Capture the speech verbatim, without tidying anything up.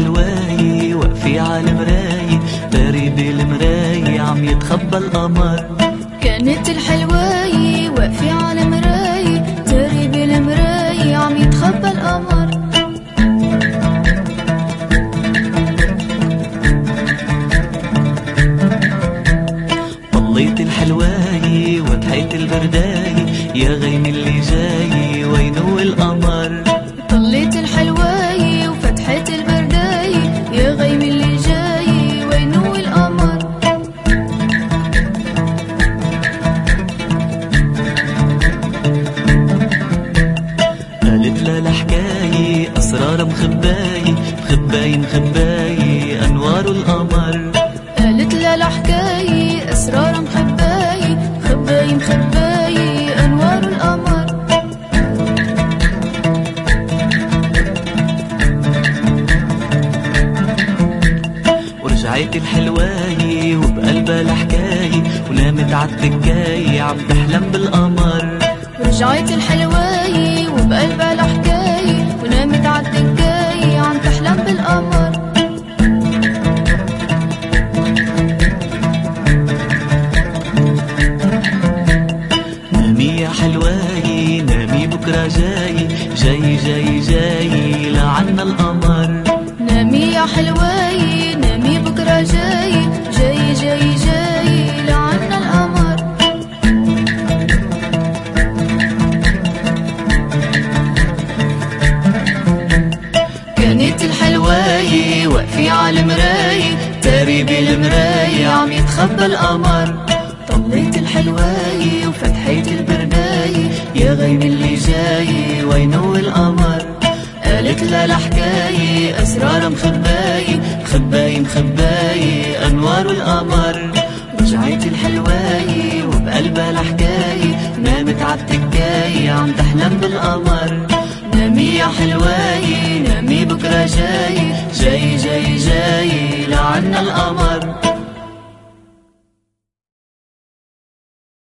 الحلواي وقفي على مراي، داري بالمراي عم يتخبى القمر. كانت الحلواي واقفة على مراي، داري بالمراي عم يتخبى القمر. طليت الحلواي وضحيت البرداي، يا غيم اللي جاي وينو القمر. طليت الحلواي وفتحت البرداي، يا غيم اللي جاي وينو القمر. قالت لا لحكاي أسرار مخباي، مخباي مخباي أنوار القمر. قالت لا لحكاي أسرار مخباي، خباي مخباي أنوار القمر. ورجعت الحلواي وبقلبها لحكاي، ونامت عالتكاي عم تحلم بالقمر. ورجعت الحلواي وبقلبها لحكاي، ونامت عالتكاي عم تحلم بالقمر. نامي يا حلواي نامي بكرة جاي، جاي جاي جاي لعنا القمر. نامي يا حلواي نامي بكرة جاي، جاي جاي جاي لعنا القمر. كانت الحلواي واقفة على مراي، داري بالمراي عم يتخبى القمر. طليت الحلواي وفتحت البرداي، يا غيم اللي جاي وينو القمر. قالت لا لحكاي أسرار مخباي، مخباي مخباي أنوار القمر. رجعت الحلواي وبقلبها لحكاي، نامت عالتكاي عم تحلم بالقمر. نامي يا حلواي نامي بكرة جاي، جاي جاي جاي لعنا القمر.